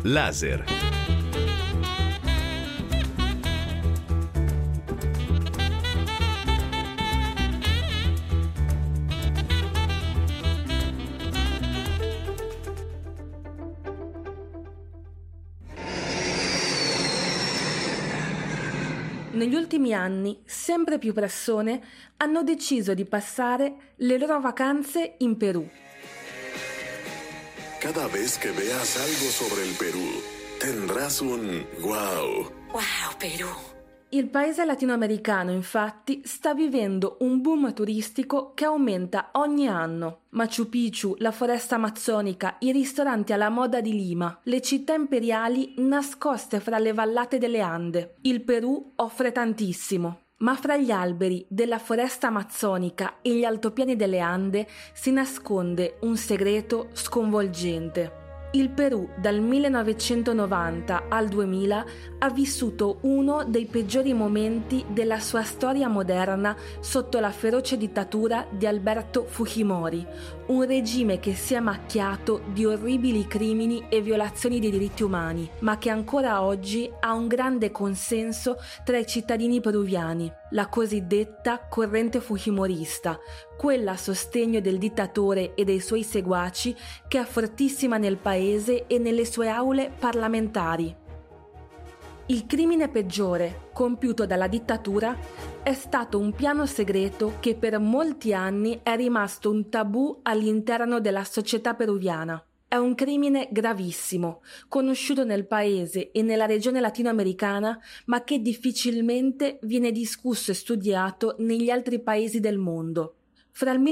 Laser. Negli ultimi anni, sempre più persone hanno deciso di passare le loro vacanze in Perù. Cada vez que veas algo sobre el Perú, tendrás un wow. Wow, Perù! Il paese latinoamericano, infatti, sta vivendo un boom turistico che aumenta ogni anno. Machu Picchu, la foresta amazzonica, i ristoranti alla moda di Lima, le città imperiali nascoste fra le vallate delle Ande. Il Perù offre tantissimo. Ma fra gli alberi della foresta amazzonica e gli altopiani delle Ande si nasconde un segreto sconvolgente. Il Perù dal 1990 al 2000 ha vissuto uno dei peggiori momenti della sua storia moderna sotto la feroce dittatura di Alberto Fujimori, un regime che si è macchiato di orribili crimini e violazioni dei diritti umani, ma che ancora oggi ha un grande consenso tra i cittadini peruviani, la cosiddetta corrente fujimorista, quella a sostegno del dittatore e dei suoi seguaci che è fortissima nel paese e nelle sue aule parlamentari. Il crimine peggiore compiuto dalla dittatura è stato un piano segreto che per molti anni è rimasto un tabù all'interno della società peruviana. È un crimine gravissimo, conosciuto nel paese e nella regione latinoamericana, ma che difficilmente viene discusso e studiato negli altri paesi del mondo. Fra il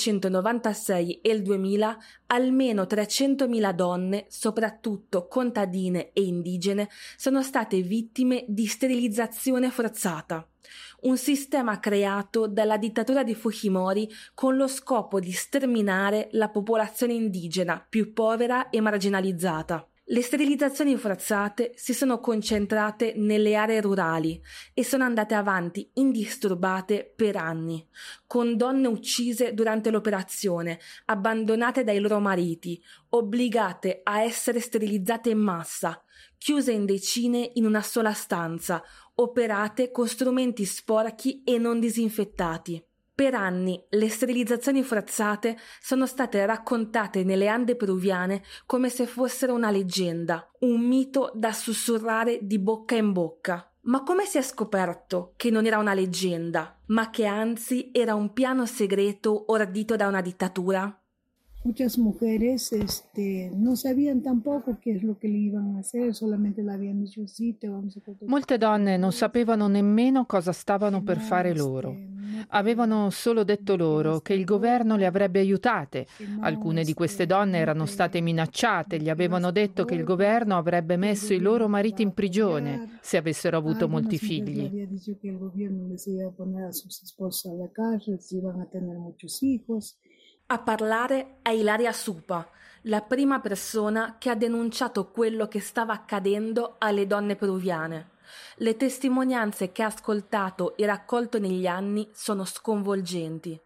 1996 e il 2000, almeno 300.000 donne, soprattutto contadine e indigene, sono state vittime di sterilizzazione forzata. Un sistema creato dalla dittatura di Fujimori con lo scopo di sterminare la popolazione indigena più povera e marginalizzata. Le sterilizzazioni forzate si sono concentrate nelle aree rurali e sono andate avanti indisturbate per anni, con donne uccise durante l'operazione, abbandonate dai loro mariti, obbligate a essere sterilizzate in massa, chiuse in decine in una sola stanza, operate con strumenti sporchi e non disinfettati. Per anni le sterilizzazioni forzate sono state raccontate nelle Ande peruviane come se fossero una leggenda, un mito da sussurrare di bocca in bocca. Ma come si è scoperto che non era una leggenda, ma che anzi era un piano segreto ordito da una dittatura? Muchas mujeres no sabían tampoco qué es lo que le iban a hacer, solamente le habían dicho sì, te vamos a cortar. Molte donne non sapevano nemmeno cosa stavano per fare loro. Avevano solo detto loro che il governo le avrebbe aiutate. Alcune di queste donne erano state minacciate, gli avevano detto che il governo avrebbe messo i loro mariti in prigione se avessero avuto molti figli. Había dicho que el gobierno les iba a poner a sus esposas a la cárcel, si iban a tener muchos hijos. A parlare è Ilaria Supa, la prima persona che ha denunciato quello che stava accadendo alle donne peruviane. Le testimonianze che ha ascoltato e raccolto negli anni sono sconvolgenti.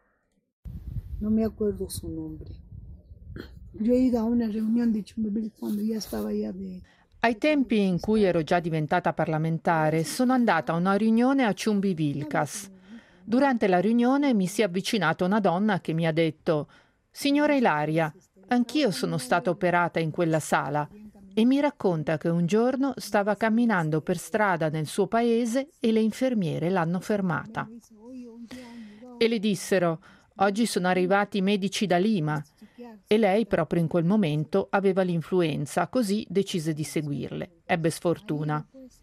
No me acuerdo su nombre. Yo he ido a una reunión de Chumbivilcas cuando ya estaba ya de... Ai tempi in cui ero già diventata parlamentare, sono andata a una riunione a Chumbivilcas. Durante la riunione mi si è avvicinata una donna che mi ha detto: «Signora Ilaria, anch'io sono stata operata in quella sala», e mi racconta che un giorno stava camminando per strada nel suo paese e le infermiere l'hanno fermata. E le dissero: «Oggi sono arrivati i medici da Lima», e lei proprio in quel momento aveva l'influenza, così decise di seguirle. Ebbe sfortuna.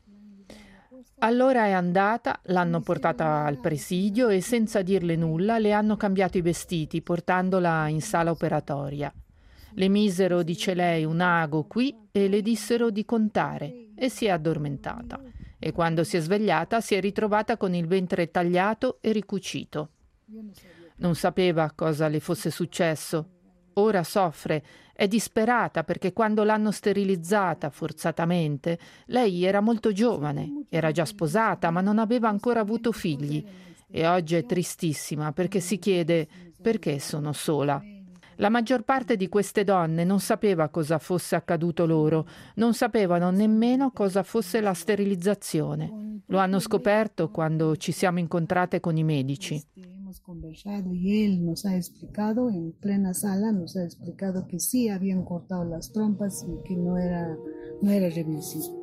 Allora è andata, l'hanno portata al presidio e senza dirle nulla le hanno cambiato i vestiti portandola in sala operatoria. Le misero, dice lei, un ago qui e le dissero di contare e si è addormentata. E quando si è svegliata si è ritrovata con il ventre tagliato e ricucito. Non sapeva cosa le fosse successo. Ora soffre, è disperata perché quando l'hanno sterilizzata forzatamente, lei era molto giovane, era già sposata ma non aveva ancora avuto figli e oggi è tristissima perché si chiede perché sono sola. La maggior parte di queste donne non sapeva cosa fosse accaduto loro, non sapevano nemmeno cosa fosse la sterilizzazione. Lo hanno scoperto quando ci siamo incontrate con i medici. Hemos conversado y él nos ha explicado en plena sala, nos ha explicado que sí habían cortado las trompas y que no era reversible.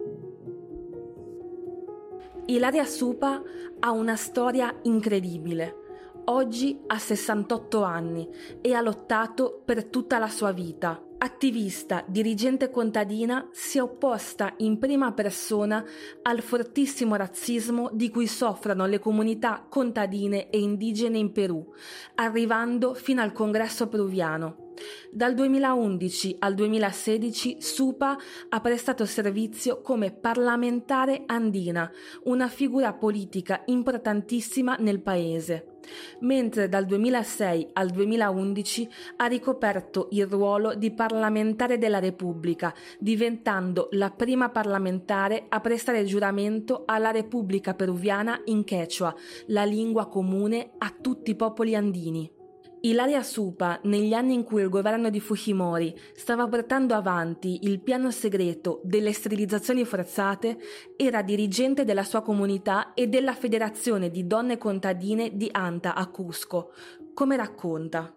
Ilaria Supa ha una storia incredibile. Oggi ha 68 anni e ha lottato per tutta la sua vita. Attivista, dirigente contadina, si è opposta in prima persona al fortissimo razzismo di cui soffrono le comunità contadine e indigene in Perù, arrivando fino al Congresso peruviano. Dal 2011 al 2016 Supa ha prestato servizio come parlamentare andina, una figura politica importantissima nel paese, mentre dal 2006 al 2011 ha ricoperto il ruolo di parlamentare della Repubblica, diventando la prima parlamentare a prestare giuramento alla Repubblica peruviana in Quechua, la lingua comune a tutti i popoli andini. Ilaria Supa, negli anni in cui il governo di Fujimori stava portando avanti il piano segreto delle sterilizzazioni forzate, era dirigente della sua comunità e della Federazione di Donne Contadine di Anta a Cusco. Come racconta?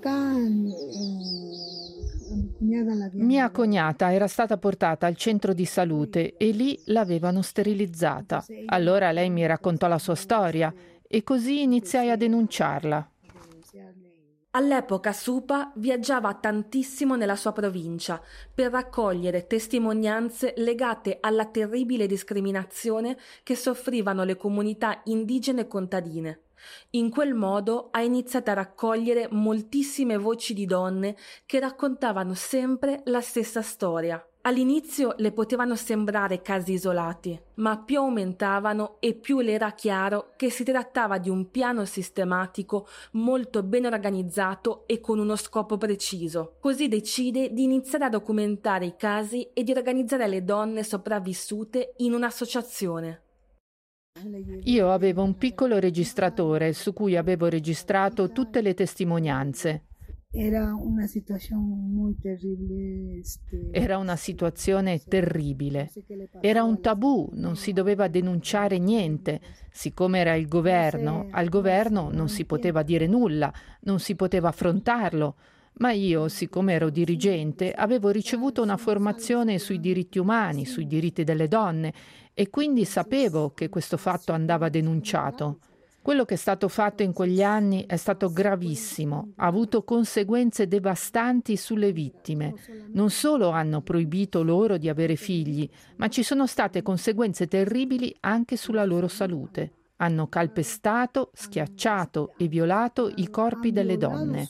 Mia cognata era stata portata al centro di salute e lì l'avevano sterilizzata. Allora lei mi raccontò la sua storia e così iniziai a denunciarla. All'epoca Supa viaggiava tantissimo nella sua provincia per raccogliere testimonianze legate alla terribile discriminazione che soffrivano le comunità indigene contadine. In quel modo ha iniziato a raccogliere moltissime voci di donne che raccontavano sempre la stessa storia. All'inizio le potevano sembrare casi isolati, ma più aumentavano e più le era chiaro che si trattava di un piano sistematico molto ben organizzato e con uno scopo preciso. Così decide di iniziare a documentare i casi e di organizzare le donne sopravvissute in un'associazione. Io avevo un piccolo registratore su cui avevo registrato tutte le testimonianze. Era una situazione terribile. Era un tabù, non si doveva denunciare niente. Siccome era il governo, al governo non si poteva dire nulla, non si poteva affrontarlo. Ma io, siccome ero dirigente, avevo ricevuto una formazione sui diritti umani, sui diritti delle donne, e quindi sapevo che questo fatto andava denunciato. Quello che è stato fatto in quegli anni è stato gravissimo, ha avuto conseguenze devastanti sulle vittime. Non solo hanno proibito loro di avere figli, ma ci sono state conseguenze terribili anche sulla loro salute. Hanno calpestato, schiacciato e violato i corpi delle donne.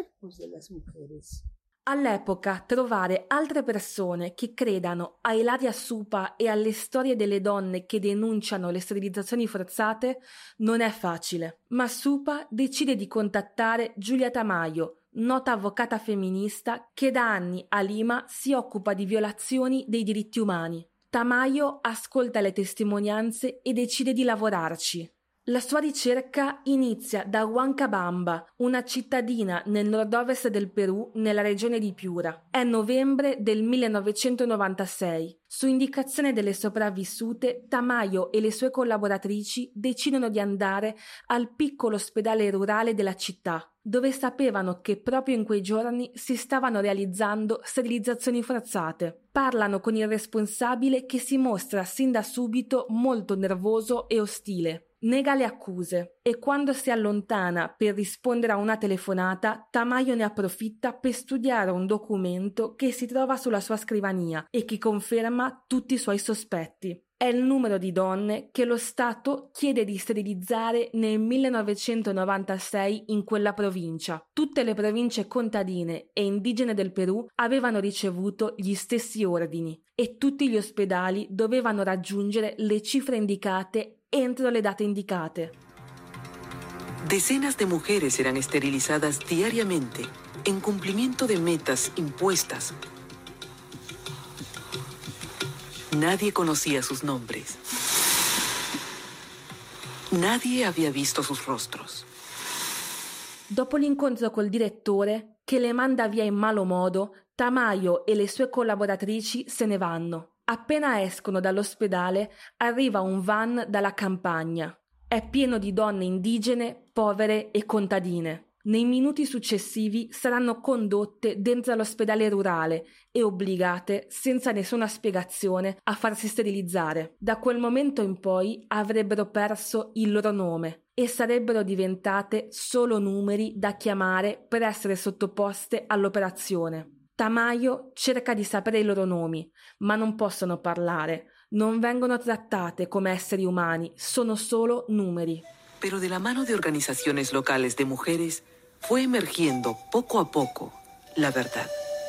All'epoca trovare altre persone che credano a Ilaria Supa e alle storie delle donne che denunciano le sterilizzazioni forzate non è facile, ma Supa decide di contattare Giulia Tamayo, nota avvocata femminista che da anni a Lima si occupa di violazioni dei diritti umani. Tamayo ascolta le testimonianze e decide di lavorarci. La sua ricerca inizia da Huancabamba, una cittadina nel nord-ovest del Perù, nella regione di Piura. È novembre del 1996. Su indicazione delle sopravvissute, Tamayo e le sue collaboratrici decidono di andare al piccolo ospedale rurale della città, dove sapevano che proprio in quei giorni si stavano realizzando sterilizzazioni forzate. Parlano con il responsabile che si mostra sin da subito molto nervoso e ostile. Nega le accuse e quando si allontana per rispondere a una telefonata, Tamayo ne approfitta per studiare un documento che si trova sulla sua scrivania e che conferma tutti i suoi sospetti. È il numero di donne che lo Stato chiede di sterilizzare nel 1996 in quella provincia. Tutte le province contadine e indigene del Perù avevano ricevuto gli stessi ordini e tutti gli ospedali dovevano raggiungere le cifre indicate entro le date indicate. Decenas de mujeres eran esterilizadas diariamente en cumplimiento de metas impuestas. Nadie conocía sus nombres. Nadie había visto sus rostros. Dopo l'incontro col direttore, che le manda via in malo modo, Tamayo e le sue collaboratrici se ne vanno. Appena escono dall'ospedale, arriva un van dalla campagna. È pieno di donne indigene, povere e contadine. Nei minuti successivi saranno condotte dentro l'ospedale rurale e obbligate, senza nessuna spiegazione, a farsi sterilizzare. Da quel momento in poi avrebbero perso il loro nome e sarebbero diventate solo numeri da chiamare per essere sottoposte all'operazione. Tamayo cerca di sapere i loro nomi, ma non possono parlare, non vengono trattate come esseri umani, sono solo numeri. Pero de la mano de organizaciones locales de mujeres fue emergiendo poco a poco la verdad.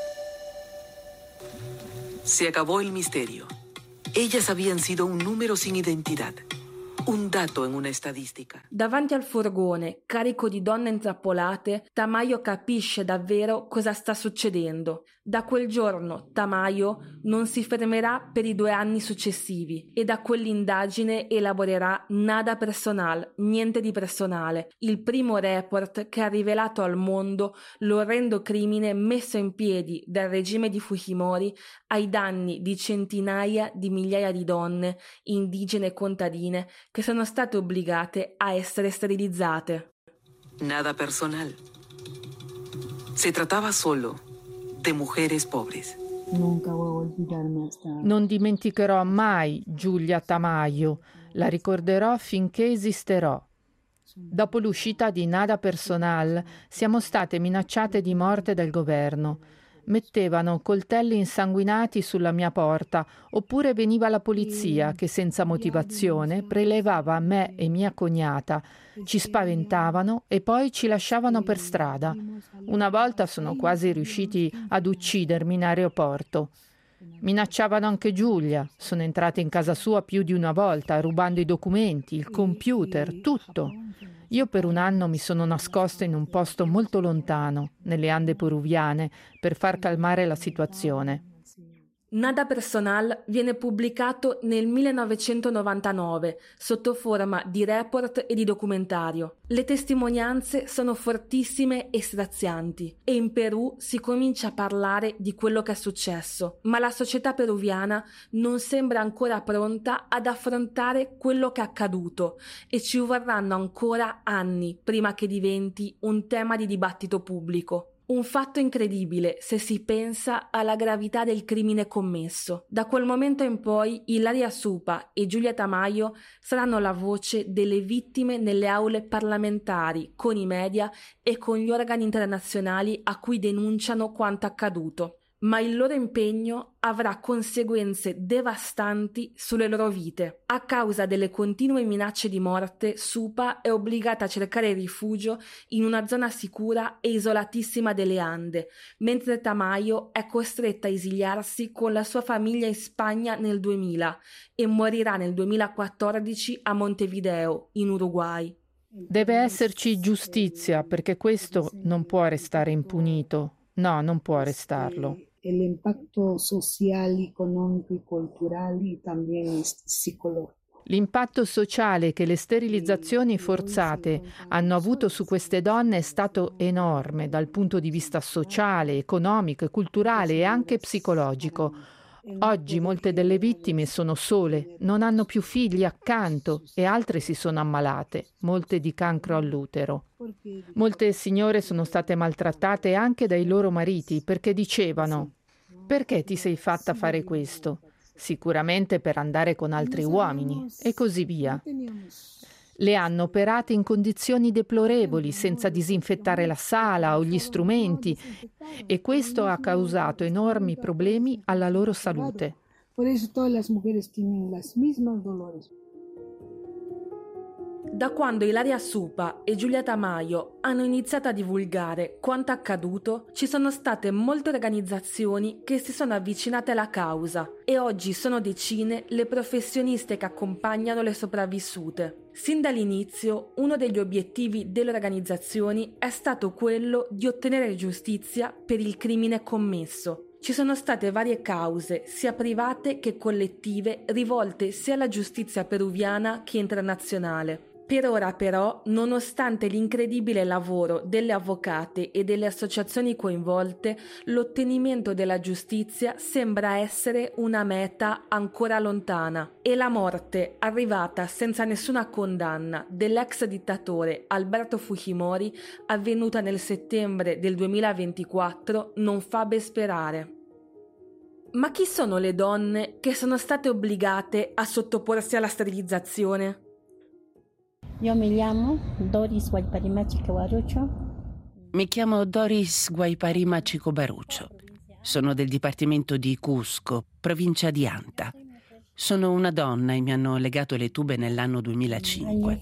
Se acabó el misterio. Ellas habían sido un número sin identidad, un dato en una estadística. Davanti al furgone, carico di donne intrappolate, Tamayo capisce davvero cosa sta succedendo. Da quel giorno Tamayo non si fermerà per i 2 anni successivi e da quell'indagine elaborerà Nada Personal, niente di personale, il primo report che ha rivelato al mondo l'orrendo crimine messo in piedi dal regime di Fujimori ai danni di centinaia di migliaia di donne, indigene e contadine, che sono state obbligate a essere sterilizzate. Nada personal. Se trataba solo de mujeres pobres. Nunca voy a olvidarme hasta... Non dimenticherò mai Giulia Tamayo, la ricorderò finché esisterò. Dopo l'uscita di Nada Personal siamo state minacciate di morte dal governo. Mettevano coltelli insanguinati sulla mia porta, oppure veniva la polizia che senza motivazione prelevava me e mia cognata. Ci spaventavano e poi ci lasciavano per strada. Una volta sono quasi riusciti ad uccidermi in aeroporto. Minacciavano anche Giulia. Sono entrate in casa sua più di una volta, rubando i documenti, il computer, tutto. Io per 1 anno mi sono nascosta in un posto molto lontano, nelle Ande peruviane, per far calmare la situazione. Nada Personal viene pubblicato nel 1999 sotto forma di report e di documentario. Le testimonianze sono fortissime e strazianti e in Perù si comincia a parlare di quello che è successo, ma la società peruviana non sembra ancora pronta ad affrontare quello che è accaduto e ci vorranno ancora anni prima che diventi un tema di dibattito pubblico. Un fatto incredibile se si pensa alla gravità del crimine commesso. Da quel momento in poi Ilaria Supa e Giulia Tamayo saranno la voce delle vittime nelle aule parlamentari, con i media e con gli organi internazionali a cui denunciano quanto accaduto. Ma il loro impegno avrà conseguenze devastanti sulle loro vite. A causa delle continue minacce di morte, Supa è obbligata a cercare rifugio in una zona sicura e isolatissima delle Ande, mentre Tamayo è costretta a esiliarsi con la sua famiglia in Spagna nel 2000 e morirà nel 2014 a Montevideo, in Uruguay. Deve esserci giustizia, perché questo non può restare impunito. No, non può restarlo. El impacto social, económico y cultural y también psicológico. L'impatto sociale che le sterilizzazioni forzate hanno avuto su queste donne è stato enorme dal punto di vista sociale, economico, culturale e anche psicologico. Oggi molte delle vittime sono sole, non hanno più figli accanto e altre si sono ammalate, molte di cancro all'utero. Molte signore sono state maltrattate anche dai loro mariti perché dicevano: «Perché ti sei fatta fare questo?» Sicuramente per andare con altri uomini e così via. Le hanno operate in condizioni deplorevoli, senza disinfettare la sala o gli strumenti, e questo ha causato enormi problemi alla loro salute. Por eso todas las mujeres tienen las mismas dolores. Da quando Ilaria Supa e Giulia Tamayo hanno iniziato a divulgare quanto accaduto, ci sono state molte organizzazioni che si sono avvicinate alla causa e oggi sono decine le professioniste che accompagnano le sopravvissute. Sin dall'inizio, uno degli obiettivi delle organizzazioni è stato quello di ottenere giustizia per il crimine commesso. Ci sono state varie cause, sia private che collettive, rivolte sia alla giustizia peruviana che internazionale. Per ora però, nonostante l'incredibile lavoro delle avvocate e delle associazioni coinvolte, l'ottenimento della giustizia sembra essere una meta ancora lontana e la morte, arrivata senza nessuna condanna, dell'ex dittatore Alberto Fujimori, avvenuta nel settembre del 2024, non fa ben sperare. Ma chi sono le donne che sono state obbligate a sottoporsi alla sterilizzazione? Io mi chiamo Doris Guayparima Chicobaruccio. Mi chiamo Doris Guayparima Chicobaruccio. Sono del dipartimento di Cusco, provincia di Anta. Sono una donna e mi hanno legato le tube nell'anno 2005.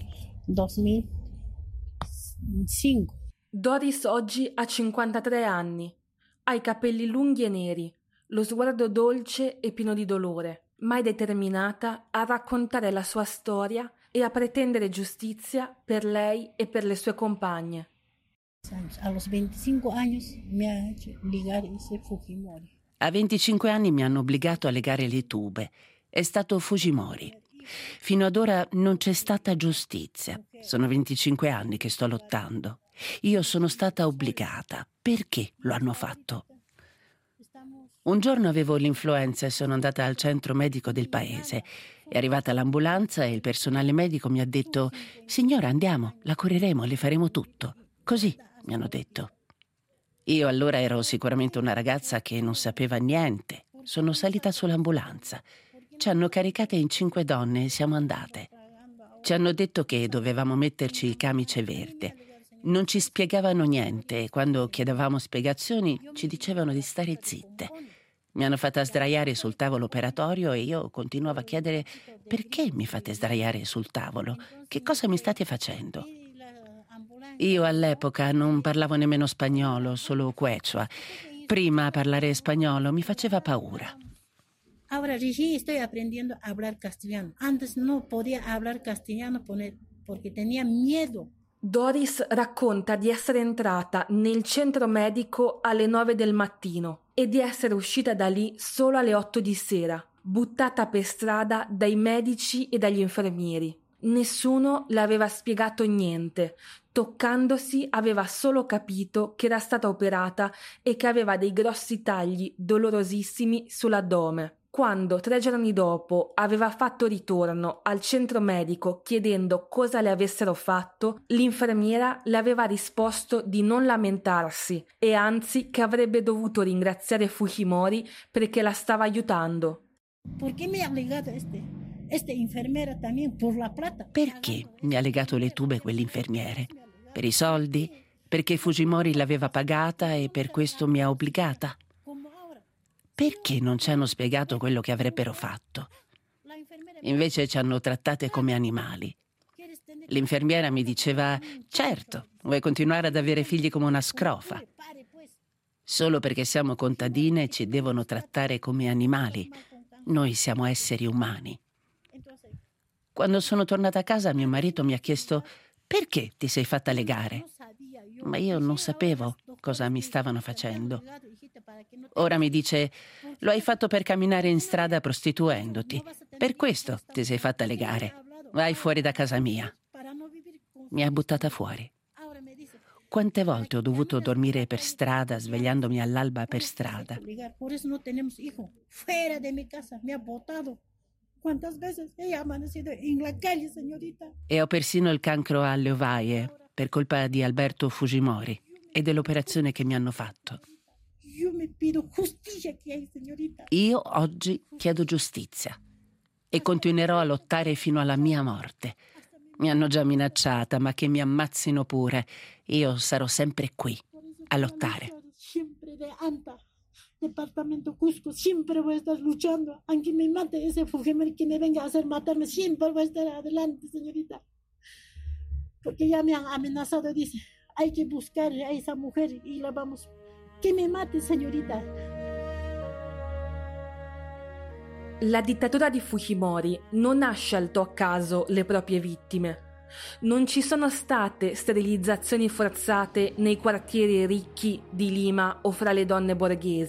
2005. Doris oggi ha 53 anni. Ha i capelli lunghi e neri, lo sguardo dolce e pieno di dolore, ma è determinata a raccontare la sua storia e a pretendere giustizia per lei e per le sue compagne. A los 25 años me ha hecho ligar ese Fujimori. A 25 anni mi hanno obbligato a legare le tube. È stato Fujimori. Fino ad ora non c'è stata giustizia. Sono 25 anni che sto lottando. Io sono stata obbligata. Perché lo hanno fatto? Un giorno avevo l'influenza e sono andata al centro medico del paese. È arrivata l'ambulanza e il personale medico mi ha detto: «Signora, andiamo, la cureremo, le faremo tutto». Così mi hanno detto. Io allora ero sicuramente una ragazza che non sapeva niente. Sono salita sull'ambulanza. Ci hanno caricate in 5 donne e siamo andate. Ci hanno detto che dovevamo metterci il camice verde. Non ci spiegavano niente e quando chiedevamo spiegazioni ci dicevano di stare zitte. Mi hanno fatta sdraiare sul tavolo operatorio e io continuavo a chiedere: perché mi fate sdraiare sul tavolo? Che cosa mi state facendo? Io all'epoca non parlavo nemmeno spagnolo, solo quechua. Prima parlare spagnolo mi faceva paura. Ahora recién estoy aprendiendo a hablar castellano. Antes no podía hablar castellano porque tenía miedo. Doris racconta di essere entrata nel centro medico alle 9 del mattino e di essere uscita da lì solo alle 8 di sera, buttata per strada dai medici e dagli infermieri. Nessuno le aveva spiegato niente. Toccandosi aveva solo capito che era stata operata e che aveva dei grossi tagli dolorosissimi sull'addome. Quando 3 giorni dopo aveva fatto ritorno al centro medico chiedendo cosa le avessero fatto, l'infermiera le aveva risposto di non lamentarsi e anzi che avrebbe dovuto ringraziare Fujimori perché la stava aiutando. Perché mi ha legato este infermiera también por la plata? Perché mi ha legato le tube quell'infermiere? Per i soldi? Perché Fujimori l'aveva pagata e per questo mi ha obbligata? Perché non ci hanno spiegato quello che avrebbero fatto? Invece ci hanno trattate come animali. L'infermiera mi diceva: certo, vuoi continuare ad avere figli come una scrofa. Solo perché siamo contadine ci devono trattare come animali. Noi siamo esseri umani. Quando sono tornata a casa mio marito mi ha chiesto: perché ti sei fatta legare? Ma io non sapevo cosa mi stavano facendo. Ora mi dice: lo hai fatto per camminare in strada prostituendoti. Per questo ti sei fatta legare. Vai fuori da casa mia. Mi ha buttata fuori. Quante volte ho dovuto dormire per strada, svegliandomi all'alba per strada. Por eso no tenemos hijo. Fuera de mi casa me ha botado. ¿Cuántas veces he amanecido en la calle, señorita? E ho persino il cancro alle ovaie per colpa di Alberto Fujimori e dell'operazione che mi hanno fatto. Io mi pido giustizia che hai, señorita. Io oggi chiedo giustizia e continuerò a lottare fino alla mia morte. Mi hanno già minacciata, ma che mi ammazzino pure. Io sarò sempre qui a lottare. Siempre de Anta, departamento Cusco, siempre voy a estar luchando. Aunque me mate ese Fujimori que me venga a hacer matarme, siempre voy a estar adelante, señorita. Porque ya me han amenazado, dice, hay que buscar a esa mujer y la vamos. Que me mate, señorita. La dittatura di Fujimori non ha scelto a caso le proprie vittime. Non ci sono state sterilizzazioni forzate nei quartieri ricchi di Lima o fra le donne borghesi.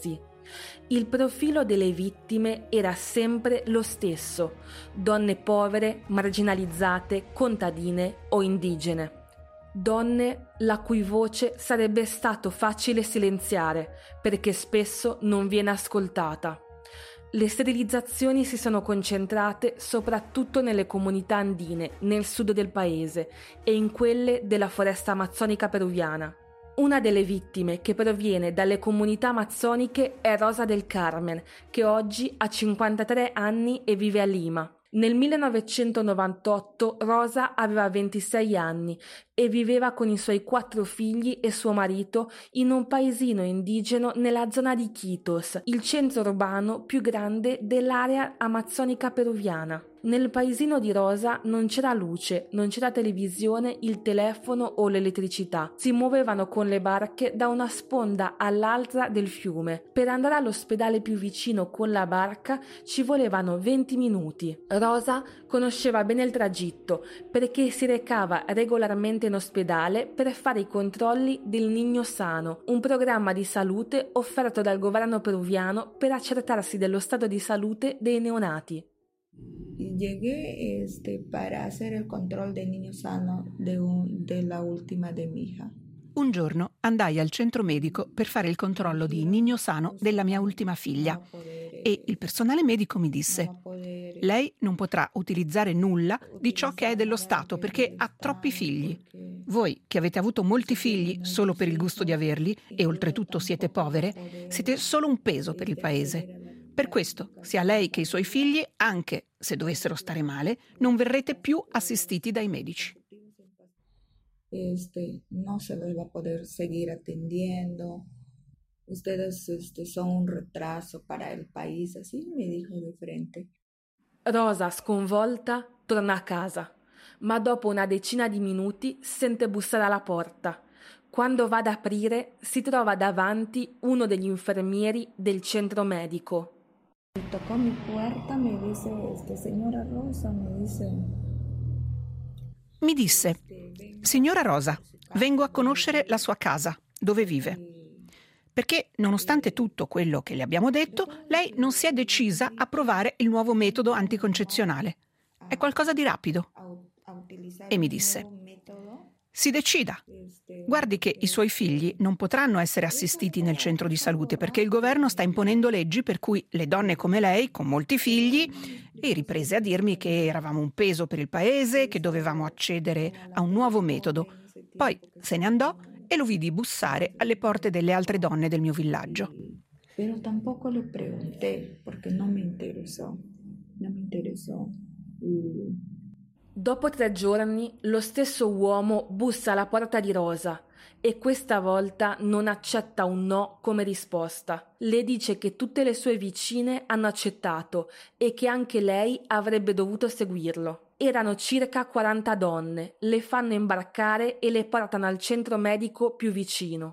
Il profilo delle vittime era sempre lo stesso: donne povere, marginalizzate, contadine o indigene. Donne la cui voce sarebbe stato facile silenziare perché spesso non viene ascoltata. Le sterilizzazioni si sono concentrate soprattutto nelle comunità andine, nel sud del paese e in quelle della foresta amazzonica peruviana. Una delle vittime che proviene dalle comunità amazzoniche è Rosa del Carmen, che oggi ha 53 anni e vive a Lima. Nel 1998 Rosa aveva 26 anni e viveva con i suoi 4 figli e suo marito in un paesino indigeno nella zona di Quitos, il centro urbano più grande dell'area amazzonica peruviana. Nel paesino di Rosa non c'era luce, non c'era televisione, il telefono o l'elettricità. Si muovevano con le barche da una sponda all'altra del fiume. Per andare all'ospedale più vicino con la barca ci volevano 20 minuti. Rosa conosceva bene il tragitto perché si recava regolarmente in ospedale per fare i controlli del Niño Sano, un programma di salute offerto dal governo peruviano per accertarsi dello stato di salute dei neonati. Llegué para hacer el control del niño sano de la última de mi hija. Un giorno andai al centro medico per fare il controllo di Niño Sano della mia ultima figlia e il personale medico mi disse: lei non potrà utilizzare nulla di ciò che è dello Stato perché ha troppi figli. Voi, che avete avuto molti figli solo per il gusto di averli e oltretutto siete povere, siete solo un peso per il paese. Per questo, sia lei che i suoi figli, anche se dovessero stare male, non verrete più assistiti dai medici. No se les va a poder seguir atendiendo. Ustedes son un retraso para el país, así me dijo de frente. Rosa, sconvolta, torna a casa, ma dopo una decina di minuti sente bussare alla porta. Quando va ad aprire, si trova davanti uno degli infermieri del centro medico. Tocó mi puerta, me dice, señora Rosa, Mi disse: signora Rosa, vengo a conoscere la sua casa, dove vive. Perché, nonostante tutto quello che le abbiamo detto, lei non si è decisa a provare il nuovo metodo anticoncezionale. È qualcosa di rapido. E mi disse: si decida. Guardi che i suoi figli non potranno essere assistiti nel centro di salute perché il governo sta imponendo leggi per cui le donne come lei, con molti figli, e riprese a dirmi che eravamo un peso per il paese, che dovevamo accedere a un nuovo metodo. Poi se ne andò e lo vidi bussare alle porte delle altre donne del mio villaggio. Pero tampoco le pregunté perché non mi interessò. Dopo 3 giorni lo stesso uomo bussa alla porta di Rosa e questa volta non accetta un no come risposta. Le dice che tutte le sue vicine hanno accettato e che anche lei avrebbe dovuto seguirlo. Erano circa 40 donne, le fanno imbarcare e le portano al centro medico più vicino.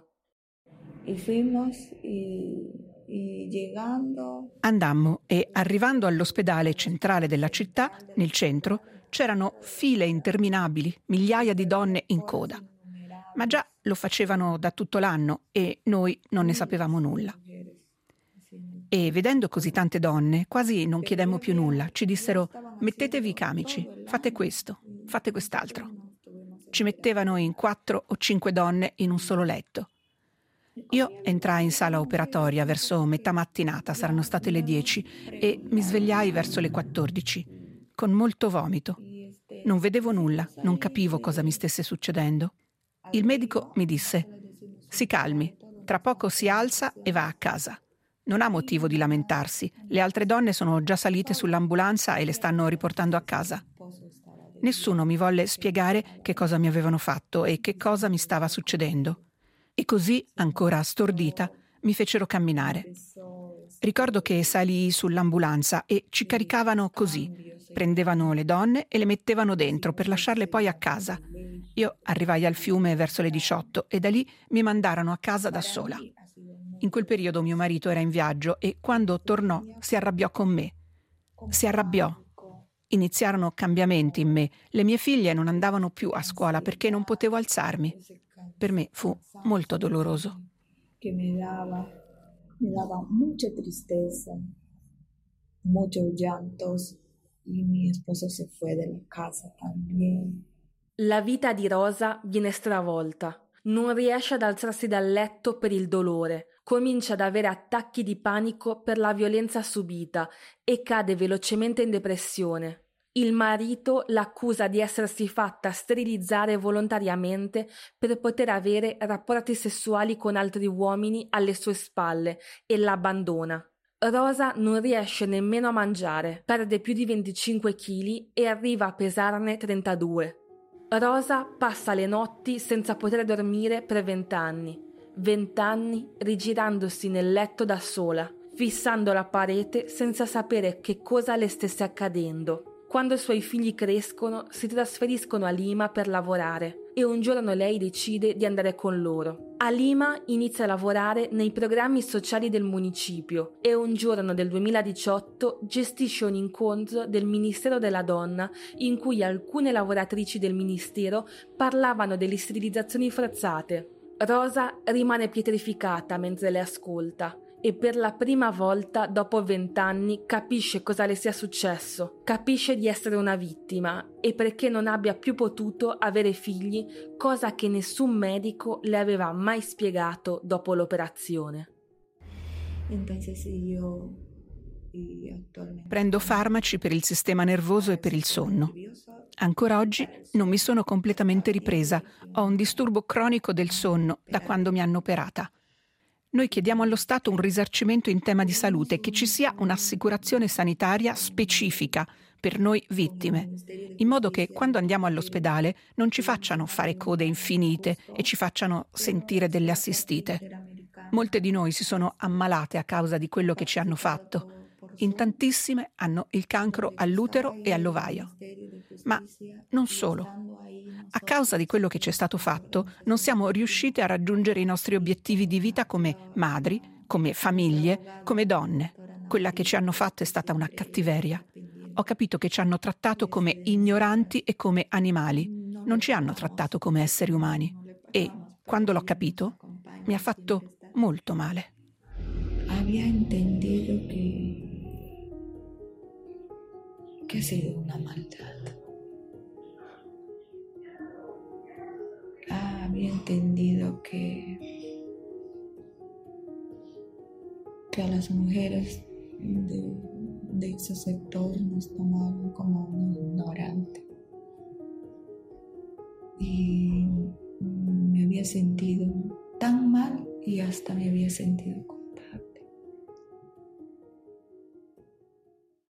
Andammo e arrivando all'ospedale centrale della città, nel centro, c'erano file interminabili, migliaia di donne in coda. Ma già lo facevano da tutto l'anno e noi non ne sapevamo nulla. E vedendo così tante donne, quasi non chiedemmo più nulla. Ci dissero: mettetevi i camici, fate questo, fate quest'altro. Ci mettevano in 4 o 5 donne in un solo letto. Io entrai in sala operatoria verso metà mattinata, saranno state le 10, e mi svegliai verso le 14. Con molto vomito. Non vedevo nulla, non capivo cosa mi stesse succedendo. Il medico mi disse: si calmi, tra poco si alza e va a casa. Non ha motivo di lamentarsi, le altre donne sono già salite sull'ambulanza e le stanno riportando a casa. Nessuno mi volle spiegare che cosa mi avevano fatto e che cosa mi stava succedendo. E così, ancora stordita, mi fecero camminare. Ricordo che salii sull'ambulanza e ci caricavano così. Prendevano le donne e le mettevano dentro per lasciarle poi a casa. Io arrivai al fiume verso le 18 e da lì mi mandarono a casa da sola. In quel periodo mio marito era in viaggio e quando tornò si arrabbiò con me. Si arrabbiò. Iniziarono cambiamenti in me. Le mie figlie non andavano più a scuola perché non potevo alzarmi. Per me fu molto doloroso. Che mi dava me daba mucha tristeza, muchos llantos, y mi esposo se fue de la casa también. La vita di Rosa viene stravolta. Non riesce ad alzarsi dal letto per il dolore, comincia ad avere attacchi di panico per la violenza subita e cade velocemente in depressione. Il marito l'accusa di essersi fatta sterilizzare volontariamente per poter avere rapporti sessuali con altri uomini alle sue spalle e l'abbandona. Rosa non riesce nemmeno a mangiare, perde più di 25 kg e arriva a pesarne 32. Rosa passa le notti senza poter dormire per 20 anni. 20 anni rigirandosi nel letto da sola, fissando la parete senza sapere che cosa le stesse accadendo. Quando i suoi figli crescono, si trasferiscono a Lima per lavorare e un giorno lei decide di andare con loro. A Lima inizia a lavorare nei programmi sociali del municipio e un giorno del 2018 gestisce un incontro del Ministero della Donna in cui alcune lavoratrici del ministero parlavano delle sterilizzazioni forzate. Rosa rimane pietrificata mentre le ascolta e per la prima volta dopo 20 anni capisce cosa le sia successo, capisce di essere una vittima e perché non abbia più potuto avere figli, cosa che nessun medico le aveva mai spiegato dopo l'operazione. Prendo farmaci per il sistema nervoso e per il sonno. Ancora oggi non mi sono completamente ripresa, ho un disturbo cronico del sonno da quando mi hanno operata. Noi chiediamo allo Stato un risarcimento in tema di salute, che ci sia un'assicurazione sanitaria specifica per noi vittime, in modo che quando andiamo all'ospedale non ci facciano fare code infinite e ci facciano sentire delle assistite. Molte di noi si sono ammalate a causa di quello che ci hanno fatto. In tantissime hanno il cancro all'utero e all'ovaio. Ma non solo. A causa di quello che ci è stato fatto, non siamo riuscite a raggiungere i nostri obiettivi di vita come madri, come famiglie, come donne. Quella che ci hanno fatto è stata una cattiveria. Ho capito che ci hanno trattato come ignoranti e come animali. Non ci hanno trattato come esseri umani. E, quando l'ho capito, mi ha fatto molto male. Había entendido que ha sido una maldad. Había entendido que a las mujeres de ese sector nos tomaban como un ignorante. Y me había sentido tan mal y hasta me había sentido